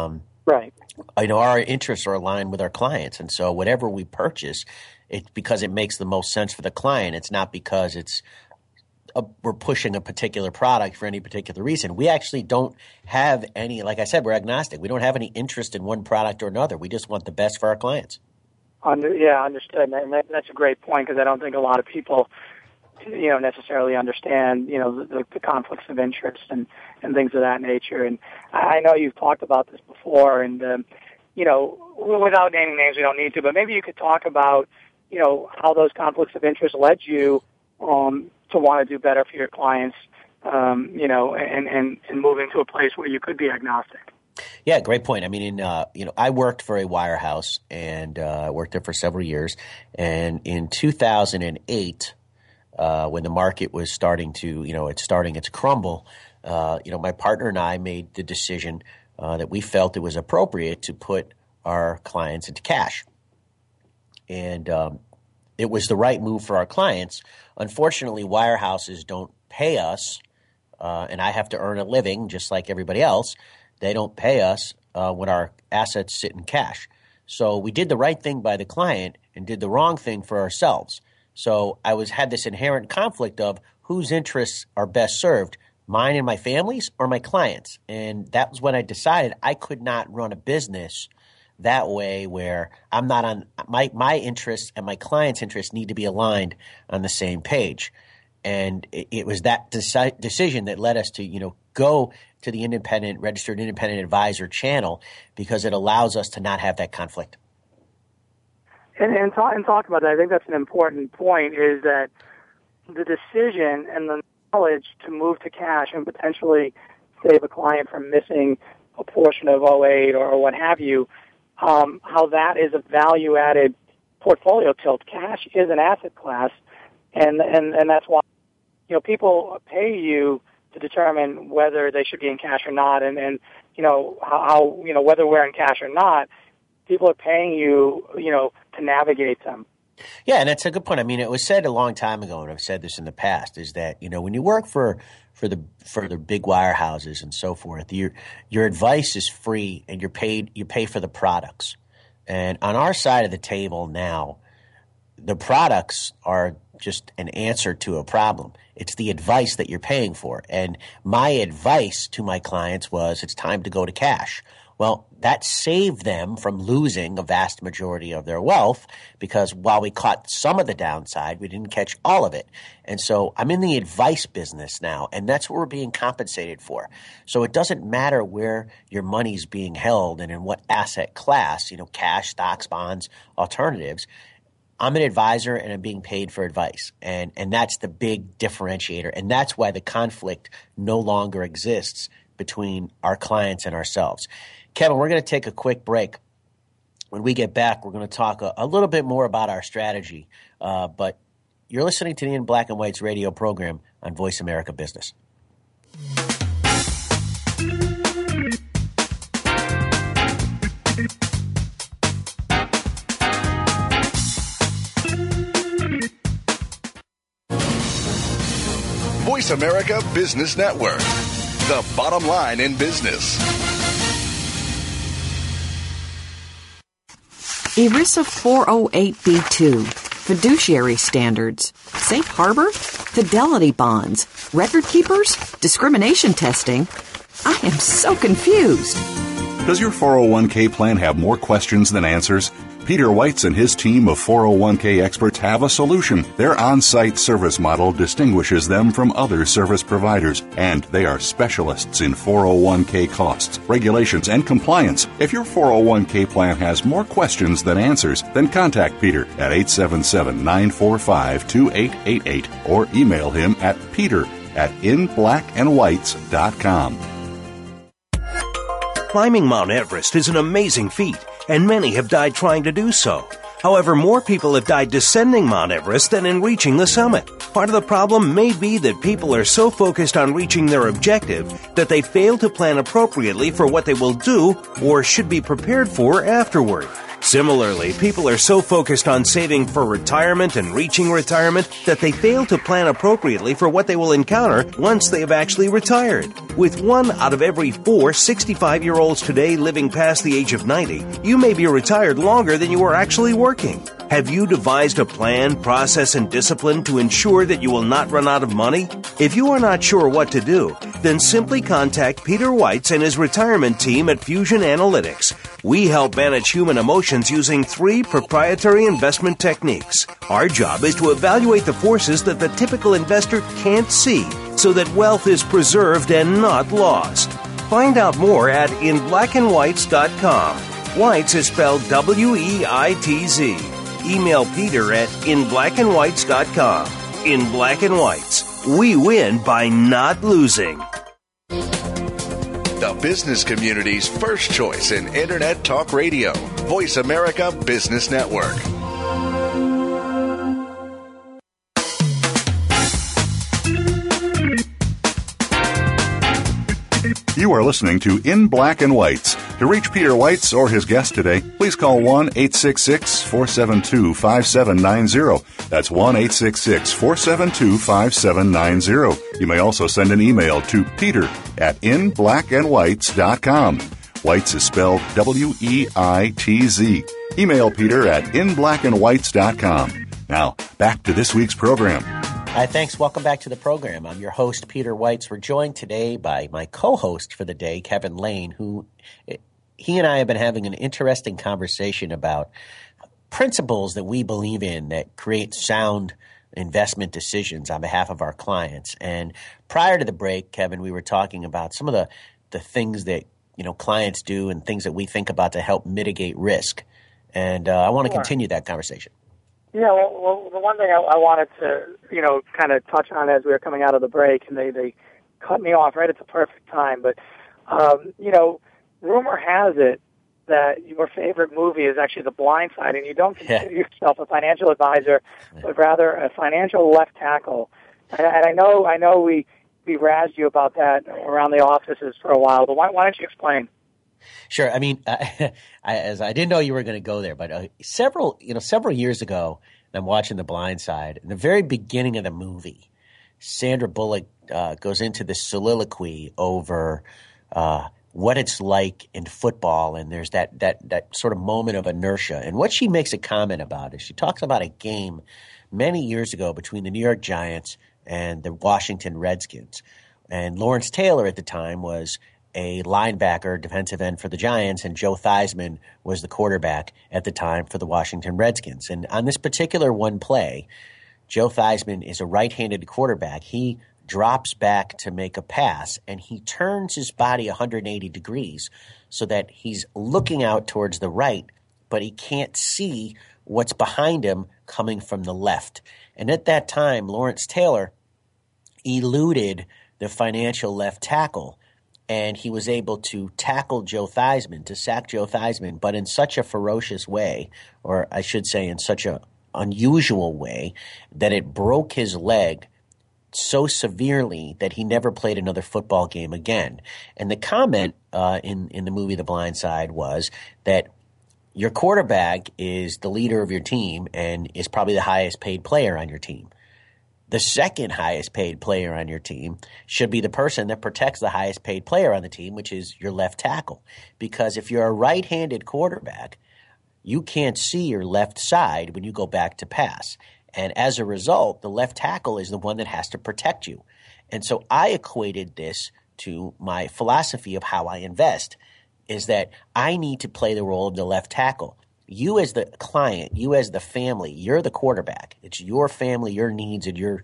Right. Our interests are aligned with our clients. And so whatever we purchase, it's because it makes the most sense for the client. It's not because we're pushing a particular product for any particular reason. We actually don't have any, like I said, we're agnostic. We don't have any interest in one product or another. We just want the best for our clients. Understood. And that's a great point, because I don't think a lot of people, necessarily understand, the conflicts of interest and things of that nature. And I know you've talked about this before, and, without naming names, we don't need to, but maybe you could talk about, how those conflicts of interest led you to want to do better for your clients, and move into a place where you could be agnostic. Yeah, great point. I mean, I worked for a wirehouse, and I worked there for several years. And in 2008, when the market was starting to, it's starting its crumble, my partner and I made the decision that we felt it was appropriate to put our clients into cash. And it was the right move for our clients. Unfortunately, wirehouses don't pay us, and I have to earn a living just like everybody else. They don't pay us when our assets sit in cash. So we did the right thing by the client and did the wrong thing for ourselves. So I had this inherent conflict of whose interests are best served, mine and my family's or my clients. And that was when I decided I could not run a business that way, where I'm not on my interests and my client's interests need to be aligned on the same page. And it was that decision that led us to, go to the registered independent advisor channel, because it allows us to not have that conflict. And talk about that. I think that's an important point, is that the decision and the knowledge to move to cash and potentially save a client from missing a portion of 08 or what have you, how that is a value-added portfolio tilt. Cash is an asset class, and that's why people pay you to determine whether they should be in cash or not, and how whether we're in cash or not, people are paying you to navigate them. Yeah, and that's a good point. I mean, it was said a long time ago, and I've said this in the past, is that when you work for the big wirehouses and so forth, your advice is free, and you pay for the products. And on our side of the table now, the products are just an answer to a problem. It's the advice that you're paying for. And my advice to my clients was, it's time to go to cash. Well, that saved them from losing a vast majority of their wealth, because while we caught some of the downside, we didn't catch all of it. And so I'm in the advice business now, and that's what we're being compensated for. So it doesn't matter where your money's being held and in what asset class, cash, stocks, bonds, alternatives. I'm an advisor, and I'm being paid for advice. And that's the big differentiator. And that's why the conflict no longer exists between our clients and ourselves. Kevin, we're going to take a quick break. When we get back, we're going to talk a little bit more about our strategy. But you're listening to the In Black and White's radio program on Voice America Business. Voice America Business Network, the bottom line in business. ERISA 408B2, fiduciary standards, safe harbor, fidelity bonds, record keepers, discrimination testing. I am so confused. Does your 401k plan have more questions than answers? Peter Weitz and his team of 401k experts have a solution. Their on-site service model distinguishes them from other service providers, and they are specialists in 401k costs, regulations, and compliance. If your 401k plan has more questions than answers, then contact Peter at 877-945-2888 or email him at peter@inblackandwhites.com. Climbing Mount Everest is an amazing feat, and many have died trying to do so. However, more people have died descending Mount Everest than in reaching the summit. Part of the problem may be that people are so focused on reaching their objective that they fail to plan appropriately for what they will do or should be prepared for afterward. Similarly, people are so focused on saving for retirement and reaching retirement that they fail to plan appropriately for what they will encounter once they have actually retired. With 1 out of every 4 65-year-olds today living past the age of 90, you may be retired longer than you are actually working. Have you devised a plan, process, and discipline to ensure that you will not run out of money? If you are not sure what to do, then simply contact Peter Weitz and his retirement team at Fusion Analytics. We help manage human emotions using 3 proprietary investment techniques. Our job is to evaluate the forces that the typical investor can't see so that wealth is preserved and not lost. Find out more at inblackandwhites.com. Weitz is spelled W-E-I-T-Z. Email Peter at inblackandwhites.com. In Black and Whites, we win by not losing. The business community's first choice in Internet Talk Radio. Voice America Business Network. You are listening to In Black and Whites. To reach Peter Weitz or his guest today, please call 1-866-472-5790. That's 1-866-472-5790. You may also send an email to peter@inblackandwhites.com. Weitz is spelled W-E-I-T-Z. Email Peter at inblackandwhites.com. Now, back to this week's program. Hi, thanks. Welcome back to the program. I'm your host, Peter Weitz. We're joined today by my co-host for the day, Kevin Lane, who he and I have been having an interesting conversation about principles that we believe in that create sound investment decisions on behalf of our clients. And prior to the break, Kevin, we were talking about some of the things that clients do and things that we think about to help mitigate risk. And I want to continue that conversation. Yeah, well, the one thing I wanted to, kind of touch on as we were coming out of the break, and they cut me off right at the perfect time, but, rumor has it that your favorite movie is actually The Blind Side, and you don't consider yourself a financial advisor, but rather a financial left tackle. And I know we razzed you about that around the offices for a while, but why don't you explain? Sure. I mean, I didn't know you were going to go there, but several years ago, I'm watching The Blind Side. In the very beginning of the movie, Sandra Bullock goes into this soliloquy over what it's like in football, and there's that sort of moment of inertia. And what she makes a comment about is she talks about a game many years ago between the New York Giants and the Washington Redskins. And Lawrence Taylor at the time was a linebacker, defensive end for the Giants, and Joe Theismann was the quarterback at the time for the Washington Redskins. And on this particular one play, Joe Theismann is a right-handed quarterback. He drops back to make a pass, and he turns his body 180 degrees so that he's looking out towards the right, but he can't see what's behind him coming from the left. And at that time, Lawrence Taylor eluded the financial left tackle, and he was able to tackle Joe Theismann, to sack Joe Theismann, but in such a ferocious way, or I should say in such an unusual way, that it broke his leg so severely that he never played another football game again. And the comment in the movie The Blind Side was that your quarterback is the leader of your team and is probably the highest paid player on your team. The second highest paid player on your team should be the person that protects the highest paid player on the team, which is your left tackle. Because if you're a right-handed quarterback, you can't see your left side when you go back to pass. And as a result, the left tackle is the one that has to protect you. And so I equated this to my philosophy of how I invest, is that I need to play the role of the left tackle. You as the client, you as the family, you're the quarterback. It's your family, your needs, and you're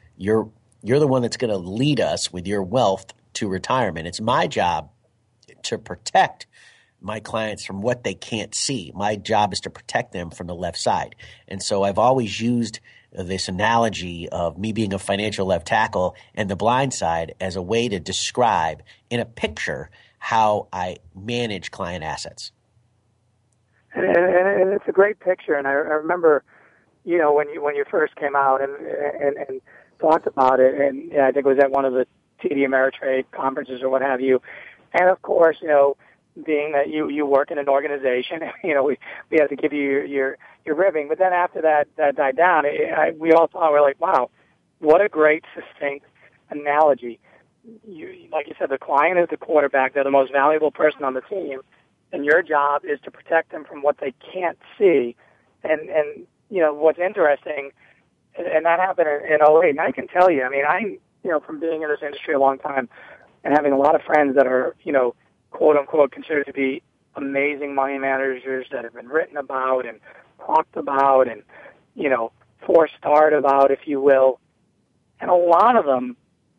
the one that's going to lead us with your wealth to retirement. It's my job to protect my clients from what they can't see. My job is to protect them from the left side. And so I've always used this analogy of me being a financial left tackle and the blind side as a way to describe in a picture how I manage client assets. And it's a great picture. And I remember, when you first came out and talked about it, and I think it was at one of the TD Ameritrade conferences or what have you. And of course, being that you work in an organization. We have to give you your ribbing. But then after that died down, we all thought, we're like, wow, what a great succinct analogy. Like you said, the client is the quarterback. They're the most valuable person on the team, and your job is to protect them from what they can't see. And what's interesting, and that happened in 08, and I can tell you, I mean, from being in this industry a long time and having a lot of friends that are, quote unquote, considered to be amazing money managers that have been written about and talked about and, four-starred about, if you will. And a lot of them,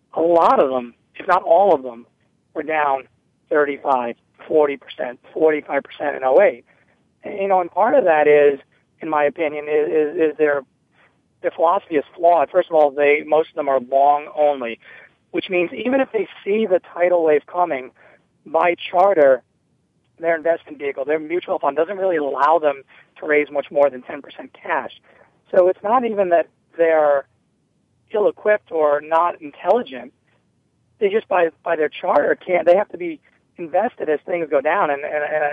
if not all of them, were down 35, 40%, 45% in 08. And part of that is, in my opinion, is their philosophy is flawed. First of all, most of them are long only, which means even if they see the tidal wave coming, by charter, their investment vehicle, their mutual fund, doesn't really allow them to raise much more than 10% cash. So it's not even that they're ill-equipped or not intelligent. They just, by their charter, they have to be invested as things go down. And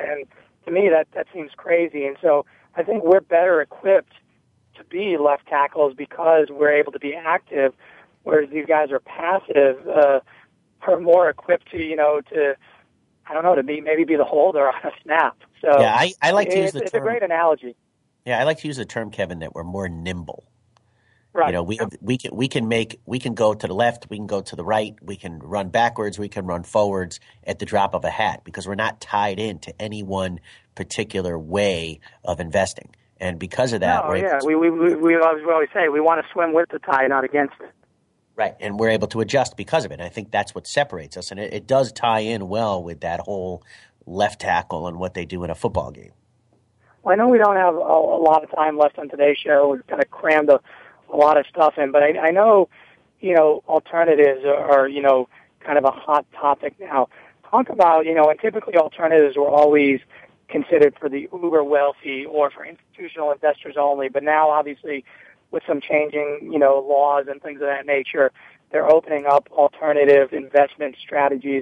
to me, that seems crazy. And so I think we're better equipped to be left tackles because we're able to be active, whereas these guys are passive, are more equipped to I don't know, to maybe be the holder on a snap. So yeah, I like to use the term. It's a great analogy. Yeah, I like to use the term, Kevin, that we're more nimble. Right. We can go to the left, we can go to the right, we can run backwards, we can run forwards at the drop of a hat because we're not tied into any one particular way of investing. And because of that, we always say we want to swim with the tide, not against it. Right, and we're able to adjust because of it. And I think that's what separates us, and it does tie in well with that whole left tackle and what they do in a football game. Well, I know we don't have a lot of time left on today's show. We've kind of crammed a lot of stuff in, but I know, alternatives are, kind of a hot topic now. Talk about, and typically alternatives were always considered for the uber wealthy or for institutional investors only, but now obviously with some changing, laws and things of that nature, they're opening up alternative investment strategies,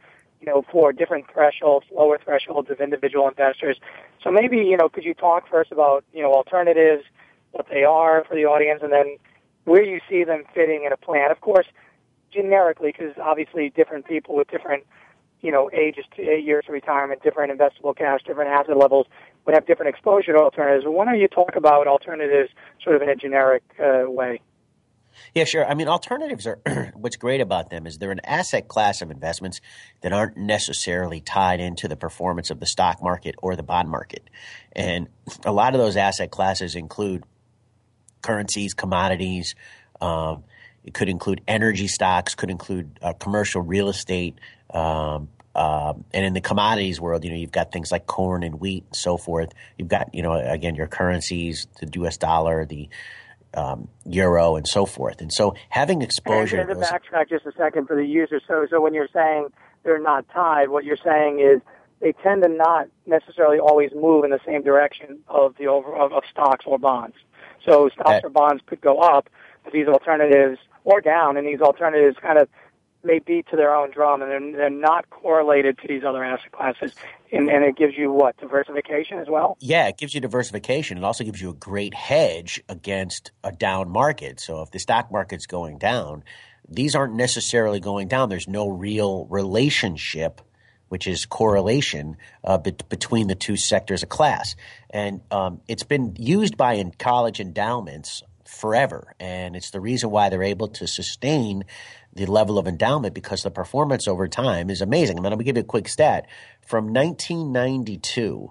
for different thresholds, lower thresholds of individual investors. So maybe, could you talk first about, alternatives, what they are for the audience, and then where you see them fitting in a plan? Of course, generically, because obviously different people with different, ages to 8 years of retirement, different investable cash, different asset levels would have different exposure to alternatives. Why don't you talk about alternatives sort of in a generic way? Yeah, sure. I mean, alternatives are what's great about them is they're an asset class of investments that aren't necessarily tied into the performance of the stock market or the bond market. And a lot of those asset classes include currencies, commodities. It could include energy stocks, could include commercial real estate. And in the commodities world, you've got things like corn and wheat and so forth. You've got, again, your currencies, the U.S. dollar, the euro, and so forth. And so having exposure. And to backtrack just a second for the user. So when you're saying they're not tied, what you're saying is they tend to not necessarily always move in the same direction of of stocks or bonds. So stocks or bonds could go up, but these alternatives, or down, and these alternatives kind of may beat to their own drum, and they're not correlated to these other asset classes. And it gives you what? Diversification as well? Yeah, it gives you diversification. It also gives you a great hedge against a down market. So if the stock market's going down, these aren't necessarily going down. There's no real relationship, which is correlation between the two sectors of class. And it's been used by college endowments forever, and it's the reason why they're able to sustain the level of endowment because the performance over time is amazing. And then I'm going to give you a quick stat. From 1992,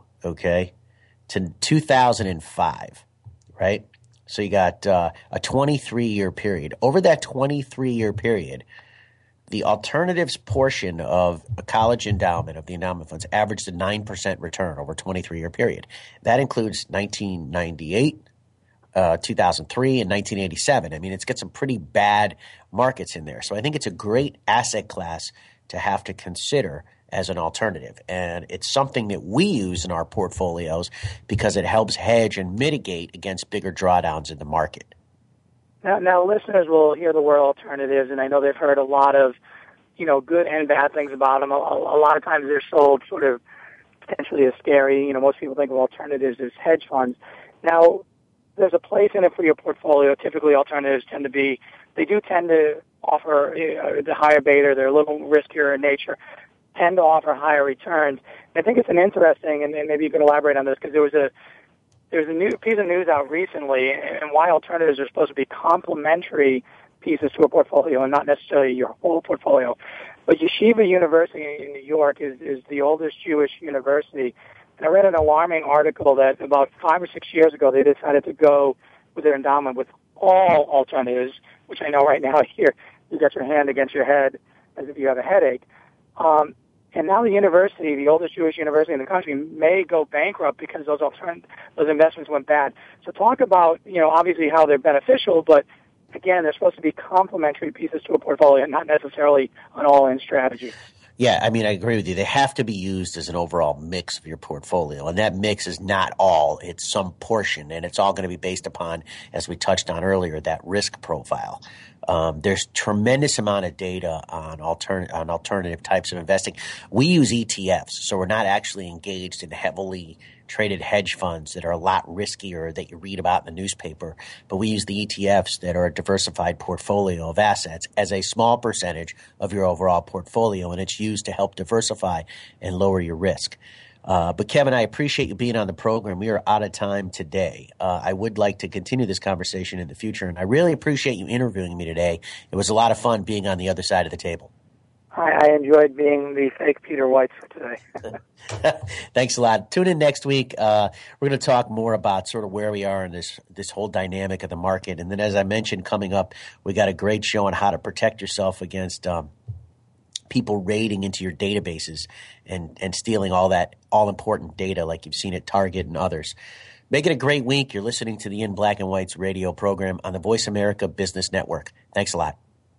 to 2005, right? So you got a 23-year period. Over that 23-year period, the alternatives portion of a college endowment, of the endowment funds, averaged a 9% return over a 23-year period. That includes 1998, 2003, and 1987. I mean, it's got some pretty bad markets in there. So I think it's a great asset class to have to consider as an alternative. And it's something that we use in our portfolios because it helps hedge and mitigate against bigger drawdowns in the market. Now listeners will hear the word alternatives, and I know they've heard a lot of, good and bad things about them. A lot of times they're sold sort of potentially as scary. Most people think of alternatives as hedge funds. Now, there's a place in it for your portfolio. Typically, alternatives tend to offer the higher beta. They're a little riskier in nature, tend to offer higher returns. And I think it's an interesting, and maybe you could elaborate on this, because there was a new piece of news out recently, and why alternatives are supposed to be complementary pieces to a portfolio and not necessarily your whole portfolio. But Yeshiva University in New York is the oldest Jewish university. And I read an alarming article that about 5 or 6 years ago they decided to go with their endowment with all alternatives, which I know right now here you got your hand against your head as if you have a headache. And now the university, the oldest Jewish university in the country, may go bankrupt because those investments went bad. So talk about, obviously how they're beneficial, but again, they're supposed to be complementary pieces to a portfolio, not necessarily an all-in strategy. Yeah, I agree with you. They have to be used as an overall mix of your portfolio, and that mix is not all. It's some portion, and it's all going to be based upon, as we touched on earlier, that risk profile. There's tremendous amount of data on alternative types of investing. We use ETFs, so we're not actually engaged in heavily traded hedge funds that are a lot riskier that you read about in the newspaper. But we use the ETFs that are a diversified portfolio of assets as a small percentage of your overall portfolio, and it's used to help diversify and lower your risk. But Kevin, I appreciate you being on the program. We are out of time today. I would like to continue this conversation in the future, and I really appreciate you interviewing me today. It was a lot of fun being on the other side of the table. I enjoyed being the fake Peter White for today. Thanks a lot. Tune in next week. We're going to talk more about sort of where we are in this whole dynamic of the market. And then, as I mentioned, coming up, we got a great show on how to protect yourself against people raiding into your databases and stealing all that all-important data like you've seen at Target and others. Make it a great week. You're listening to the In Black and White's radio program on the Voice America Business Network. Thanks a lot.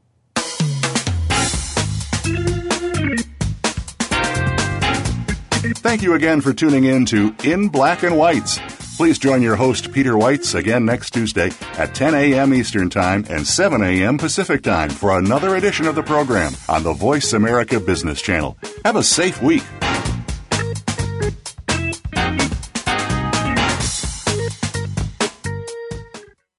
Thank you again for tuning in to In Black and Whites. Please join your host, Peter Whites, again next Tuesday at 10 a.m. Eastern Time and 7 a.m. Pacific Time for another edition of the program on the Voice America Business Channel. Have a safe week.